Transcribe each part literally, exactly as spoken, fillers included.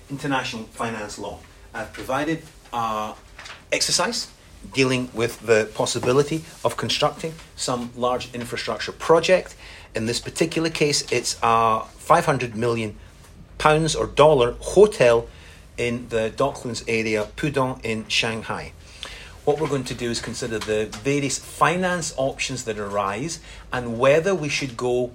international finance law. I've provided an exercise dealing with the possibility of constructing some large infrastructure project. In this particular case, it's a five hundred million pounds or dollar hotel in the Docklands area, Pudong in Shanghai. What we're going to do is consider the various finance options that arise and whether we should go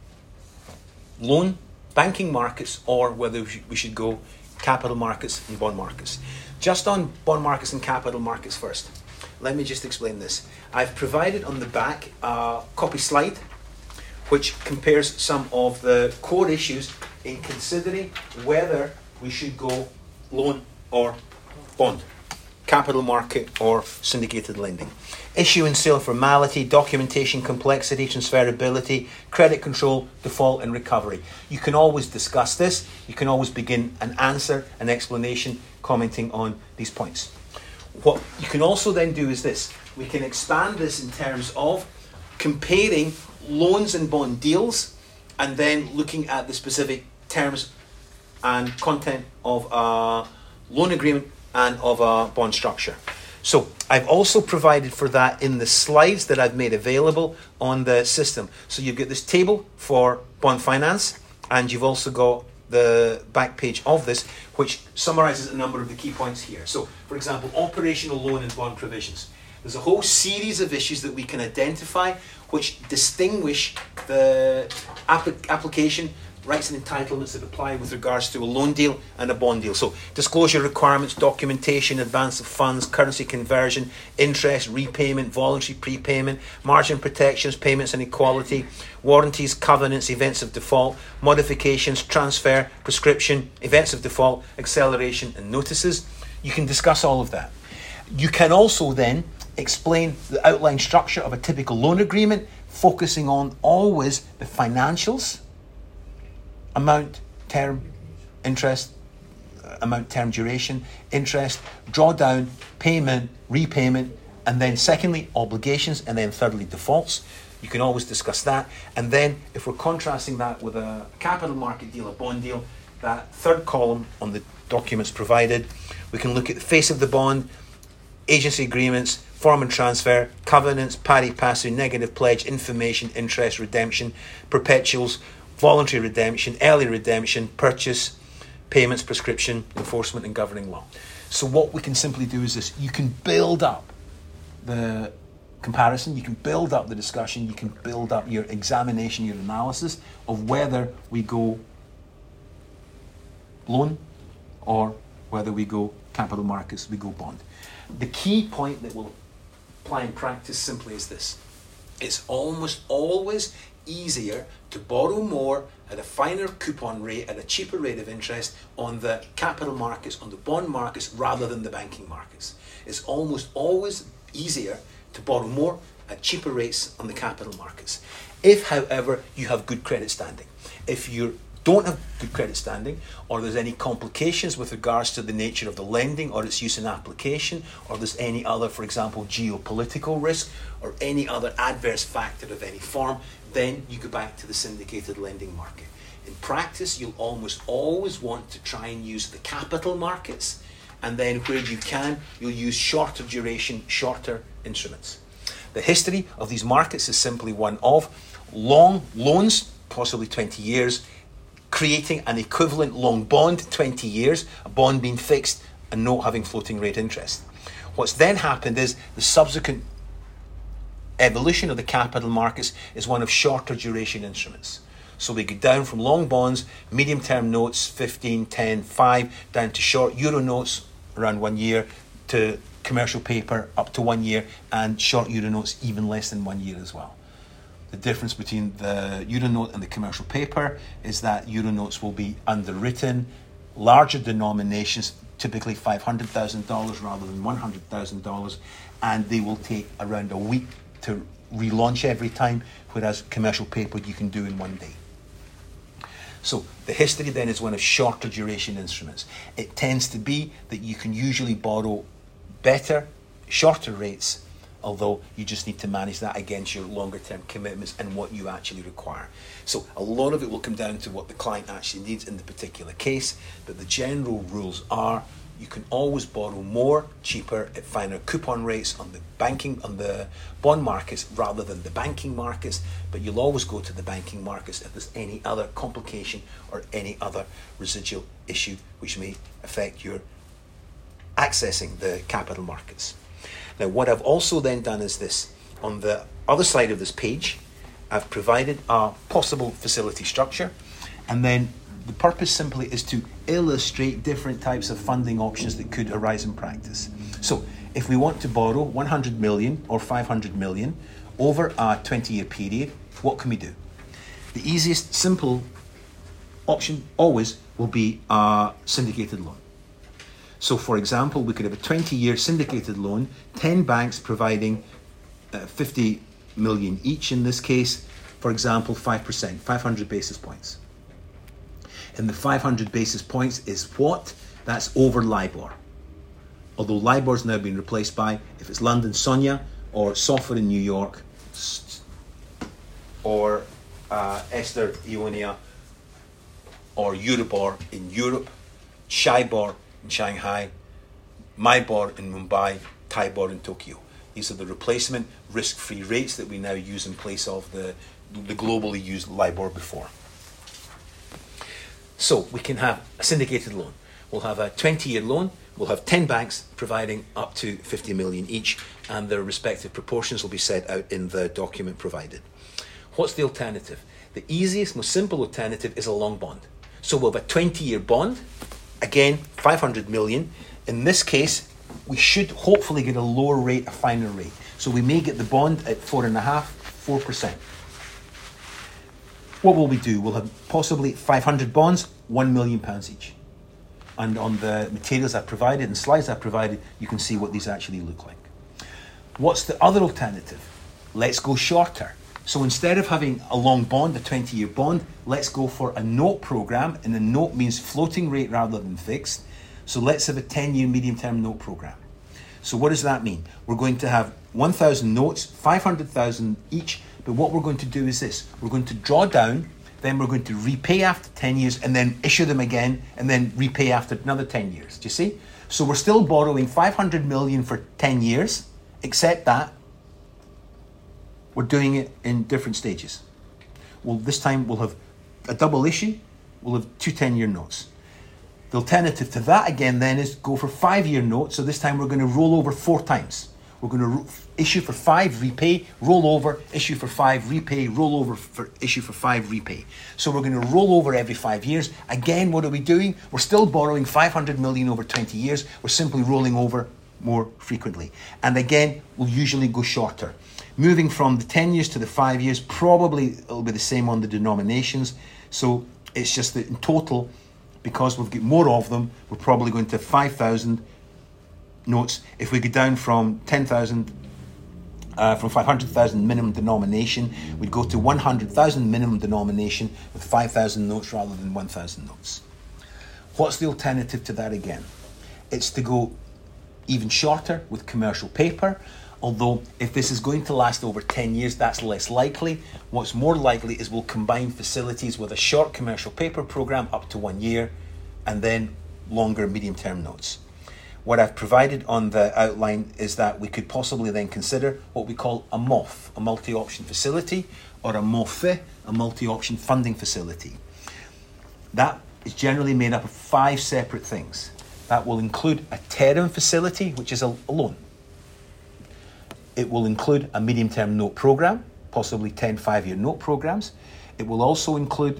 loan banking markets or whether we should go capital markets and bond markets. Just on bond markets and capital markets first, let me just explain this. I've provided on the back a copy slide which compares some of the core issues in considering whether we should go loan or bond, capital market or syndicated lending. Issue and sale formality, documentation complexity, transferability, credit control, default and recovery. You can always discuss this. You can always begin an answer, an explanation, commenting on these points. What you can also then do is this. We can expand this in terms of comparing loans and bond deals and then looking at the specific terms and content of a loan agreement and of a bond structure. So I've also provided for that in the slides that I've made available on the system. So you've got this table for bond finance, and you've also got the back page of this, which summarizes a number of the key points here. So, for example, operational loan and bond provisions. There's a whole series of issues that we can identify which distinguish the app- application rights and entitlements that apply with regards to a loan deal and a bond deal. So disclosure requirements, documentation, advance of funds, currency conversion, interest, repayment, voluntary prepayment, margin protections, payments and equality, warranties, covenants, events of default, modifications, transfer, prescription, events of default, acceleration and notices. You can discuss all of that. You can also then explain the outline structure of a typical loan agreement, focusing on always the financials, amount, term, interest, amount, term, duration, interest, drawdown, payment, repayment, and then secondly, obligations, and then thirdly, defaults. You can always discuss that. And then if we're contrasting that with a capital market deal, a bond deal, that third column on the documents provided, we can look at the face of the bond, agency agreements, form and transfer, covenants, pari passu, negative pledge, information, interest, redemption, perpetuals, voluntary redemption, early redemption, purchase, payments, prescription, enforcement and governing law. So what we can simply do is this. You can build up the comparison, you can build up the discussion, you can build up your examination, your analysis of whether we go loan or whether we go capital markets, we go bond. The key point that we'll apply in practice simply is this. It's almost always easier to borrow more at a finer coupon rate, at a cheaper rate of interest on the capital markets, on the bond markets, rather than the banking markets. It's almost always easier to borrow more at cheaper rates on the capital markets. If, however, you have good credit standing. If you don't have good credit standing, or there's any complications with regards to the nature of the lending or its use in application, or there's any other, for example, geopolitical risk or any other adverse factor of any form, then you go back to the syndicated lending market. In practice, you'll almost always want to try and use the capital markets, and then where you can, you'll use shorter duration, shorter instruments. The history of these markets is simply one of long loans, possibly twenty years, creating an equivalent long bond, twenty years, a bond being fixed and note having floating rate interest. What's then happened is the subsequent evolution of the capital markets is one of shorter duration instruments. So we go down from long bonds, medium term notes, fifteen, ten, five, down to short euro notes around one year, to commercial paper up to one year, and short euro notes even less than one year as well. The difference between the euro note and the commercial paper is that euro notes will be underwritten, larger denominations, typically five hundred thousand dollars rather than one hundred thousand dollars, and they will take around a week to relaunch every time, whereas commercial paper you can do in one day. So the history then is one of shorter duration instruments. It tends to be that you can usually borrow better, shorter rates although you just need to manage that against your longer term commitments and what you actually require. So a lot of it will come down to what the client actually needs in the particular case, but the general rules are you can always borrow more, cheaper, at finer coupon rates on the banking, on the bond markets rather than the banking markets, but you'll always go to the banking markets if there's any other complication or any other residual issue which may affect your accessing the capital markets. Now, what I've also then done is this. On the other side of this page, I've provided a possible facility structure, and then the purpose simply is to illustrate different types of funding options that could arise in practice. So if we want to borrow one hundred million or five hundred million over a twenty-year period, what can we do? The easiest, simple option always will be a syndicated loan. So for example, we could have a twenty-year syndicated loan, ten banks providing uh, fifty million each in this case, for example, five percent, five hundred basis points. And the five hundred basis points is what? That's over LIBOR. Although LIBOR's now been replaced by, if it's London SONIA or SOFR in New York, or uh, Ester Ionia, or Euribor in Europe, Shibor in Shanghai, MIBOR in Mumbai, TIBOR in Tokyo. These are the replacement risk-free rates that we now use in place of the, the globally used LIBOR before. So we can have a syndicated loan. We'll have a twenty-year loan. We'll have ten banks providing up to fifty million each, and their respective proportions will be set out in the document provided. What's the alternative? The easiest, most simple alternative is a long bond. So we'll have a twenty-year bond, again, five hundred million. In this case, we should hopefully get a lower rate, a finer rate. So we may get the bond at four and a half, four percent. What will we do? We'll have possibly five hundred bonds, one million pounds each. And on the materials I've provided and slides I've provided, you can see what these actually look like. What's the other alternative? Let's go shorter. So instead of having a long bond, a twenty-year bond, let's go for a note program, and the note means floating rate rather than fixed. So let's have a ten-year medium-term note program. So what does that mean? We're going to have one thousand notes, five hundred thousand each, but what we're going to do is this. We're going to draw down, then we're going to repay after ten years, and then issue them again, and then repay after another ten years. Do you see? So we're still borrowing five hundred million for ten years, except that we're doing it in different stages. Well, this time we'll have a double issue, we'll have two ten-year notes. The alternative to that again then is go for five-year notes, so this time we're going to roll over four times. We're going to ro- issue for five, repay, roll over, issue for five, repay, roll over, for issue for five, repay. So we're going to roll over every five years. Again, what are we doing? We're still borrowing five hundred million over twenty years. We're simply rolling over more frequently. And again, we'll usually go shorter. Moving from the ten years to the five years, probably it'll be the same on the denominations. So it's just that in total, because we've got more of them, we're probably going to have five thousand notes. If we go down from ten thousand, uh, from five hundred thousand minimum denomination, we'd go to one hundred thousand minimum denomination with five thousand notes rather than one thousand notes. What's the alternative to that again? It's to go even shorter with commercial paper, although if this is going to last over ten years, that's less likely. What's more likely is we'll combine facilities with a short commercial paper program up to one year, and then longer medium-term notes. What I've provided on the outline is that we could possibly then consider what we call a M O F, a multi-option facility, or a M O F I, a multi-option funding facility. That is generally made up of five separate things. That will include a term facility, which is a loan. It will include a medium-term note program, possibly ten five-year note programs. It will also include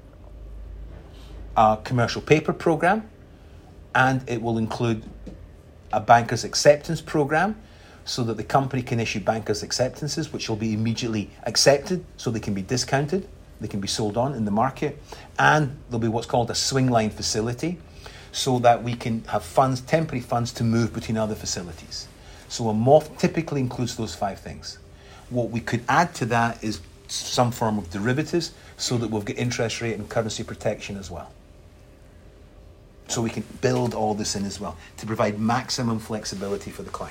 a commercial paper program, and it will include a banker's acceptance program so that the company can issue banker's acceptances, which will be immediately accepted so they can be discounted, they can be sold on in the market. And there'll be what's called a swing line facility so that we can have funds, temporary funds, to move between other facilities. So a M O F typically includes those five things. What we could add to that is some form of derivatives so that we'll get interest rate and currency protection as well. So we can build all this in as well to provide maximum flexibility for the clients.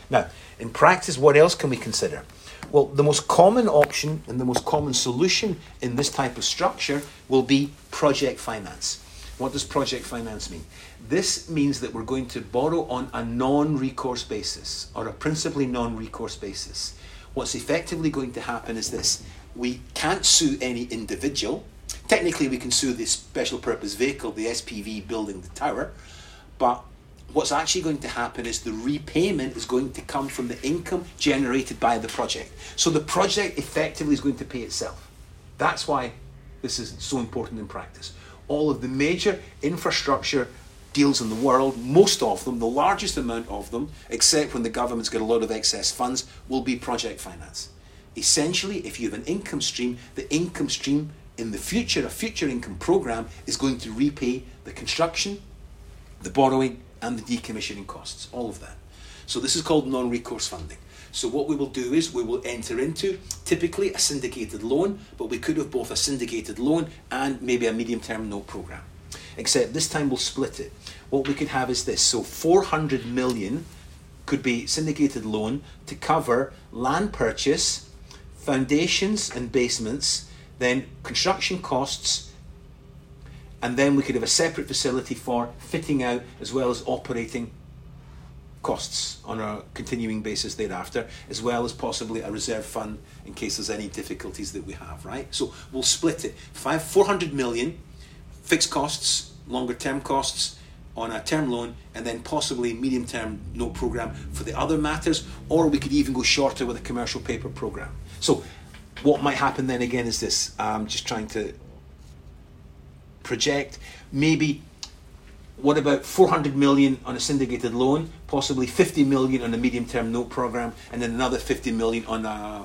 Now, in practice, what else can we consider? Well, the most common option and the most common solution in this type of structure will be project finance. What does project finance mean? This means that we're going to borrow on a non-recourse basis, or a principally non-recourse basis. What's effectively going to happen is this. We can't sue any individual. Technically, we can sue the special purpose vehicle, the S P V building the tower, but what's actually going to happen is the repayment is going to come from the income generated by the project. So the project effectively is going to pay itself. That's why this is so important in practice. All of the major infrastructure deals in the world, most of them, the largest amount of them, except when the government's got a lot of excess funds, will be project finance. Essentially, if you have an income stream, the income stream in the future, a future income program, is going to repay the construction, the borrowing, and the decommissioning costs, all of that. So this is called non-recourse funding. So what we will do is we will enter into typically a syndicated loan, but we could have both a syndicated loan and maybe a medium-term note program. Except this time we'll split it. What we could have is this. So four hundred million could be syndicated loan to cover land purchase, foundations and basements, then construction costs, and then we could have a separate facility for fitting out as well as operating costs on a continuing basis thereafter, as well as possibly a reserve fund in case there's any difficulties that we have, right? So we'll split it. Five, four hundred million fixed costs, longer term costs on a term loan, and then possibly medium term note program for the other matters, or we could even go shorter with a commercial paper program. So what might happen then again is this, I'm just trying to project, maybe what about four hundred million on a syndicated loan, possibly fifty million on a medium-term note program, and then another fifty million on a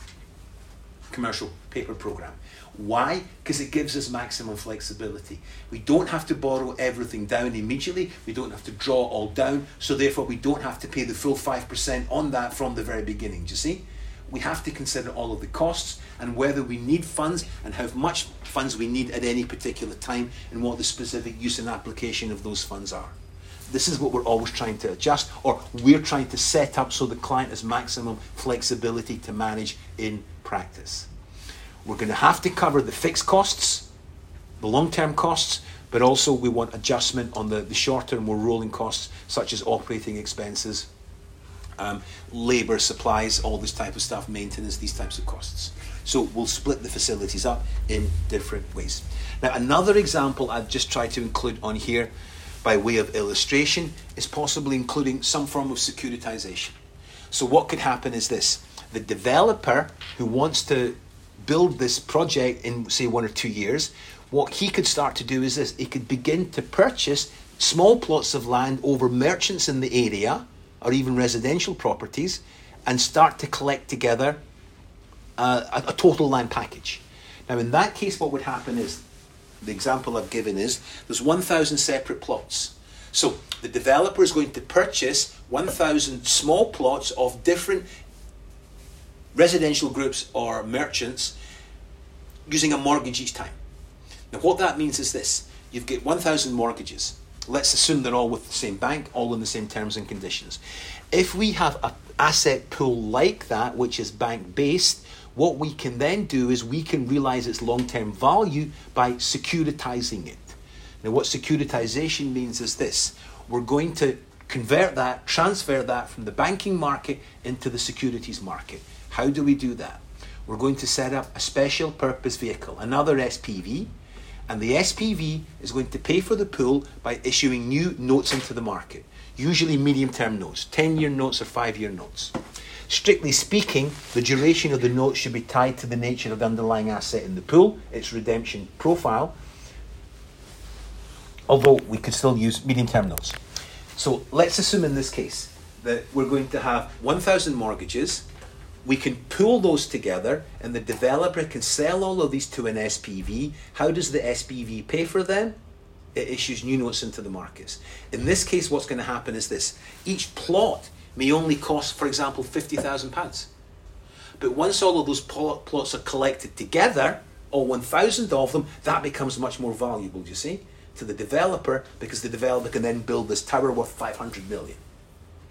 commercial paper program. Why? Because it gives us maximum flexibility. We don't have to borrow everything down immediately. We don't have to draw all down. So therefore, we don't have to pay the full five percent on that from the very beginning. Do you see? We have to consider all of the costs and whether we need funds and how much funds we need at any particular time and what the specific use and application of those funds are. This is what we're always trying to adjust, or we're trying to set up so the client has maximum flexibility to manage in practice. We're going to have to cover the fixed costs, the long-term costs, but also we want adjustment on the, the short-term, more rolling costs, such as operating expenses, um, labour, supplies, all this type of stuff, maintenance, these types of costs. So we'll split the facilities up in different ways. Now, another example I've just tried to include on here by way of illustration is possibly including some form of securitization. So what could happen is this. The developer who wants to build this project in, say, one or two years, what he could start to do is this. He could begin to purchase small plots of land over merchants in the area or even residential properties and start to collect together uh, a, a total land package. Now, in that case, what would happen is, the example I've given is, there's one thousand separate plots. So the developer is going to purchase one thousand small plots of different residential groups or merchants using a mortgage each time. Now what that means is this. You've got one thousand mortgages. Let's assume they're all with the same bank, all in the same terms and conditions. If we have an asset pool like that, which is bank-based, what we can then do is we can realize its long-term value by securitizing it. Now what securitization means is this. We're going to convert that, transfer that from the banking market into the securities market. How do we do that? We're going to set up a special purpose vehicle, another S P V, and the S P V is going to pay for the pool by issuing new notes into the market, usually medium-term notes, ten-year notes or five-year notes. Strictly speaking, the duration of the note should be tied to the nature of the underlying asset in the pool, its redemption profile, although we could still use medium-term notes. So let's assume in this case that we're going to have one thousand mortgages. We can pool those together and the developer can sell all of these to an S P V. How does the S P V pay for them? It issues new notes into the markets. In this case, what's going to happen is this. Each plot may only cost, for example, fifty thousand pounds. But once all of those plot, plots are collected together, all one thousand of them, that becomes much more valuable, do you see, to the developer, because the developer can then build this tower worth five hundred million.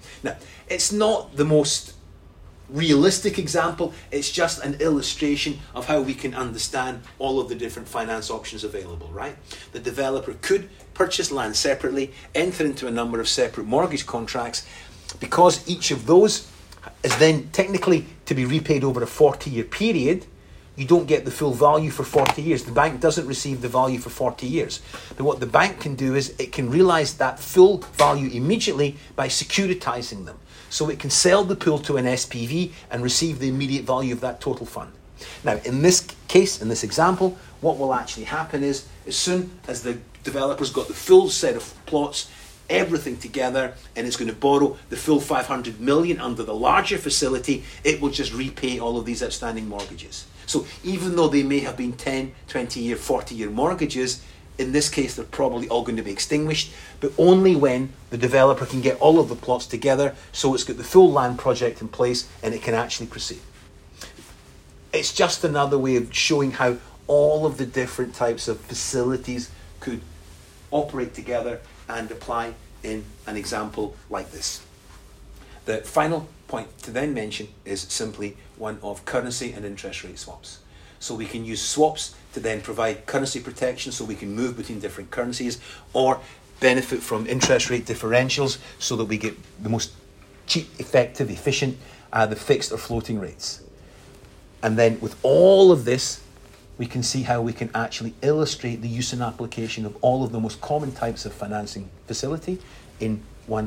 Now, it's not the most realistic example, it's just an illustration of how we can understand all of the different finance options available, right? The developer could purchase land separately, enter into a number of separate mortgage contracts. Because each of those is then technically to be repaid over a forty-year period, you don't get the full value for forty years. The bank doesn't receive the value for forty years. But what the bank can do is it can realise that full value immediately by securitizing them. So it can sell the pool to an S P V and receive the immediate value of that total fund. Now, in this case, in this example, what will actually happen is, as soon as the developer's got the full set of plots, everything together, and it's going to borrow the full five hundred million under the larger facility, it will just repay all of these outstanding mortgages. So even though they may have been ten, twenty year, forty year mortgages, in this case they're probably all going to be extinguished, but only when the developer can get all of the plots together, so it's got the full land project in place and it can actually proceed. It's just another way of showing how all of the different types of facilities could operate together and apply in an example like this. The final point to then mention is simply one of currency and interest rate swaps. So we can use swaps to then provide currency protection so we can move between different currencies, or benefit from interest rate differentials so that we get the most cheap, effective, efficient, uh, the fixed or floating rates. And then with all of this, we can see how we can actually illustrate the use and application of all of the most common types of financing facility in one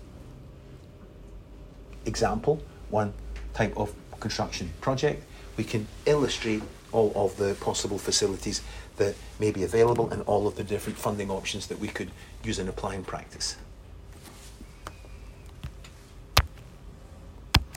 example, one type of construction project. We can illustrate all of the possible facilities that may be available and all of the different funding options that we could use and apply in practice.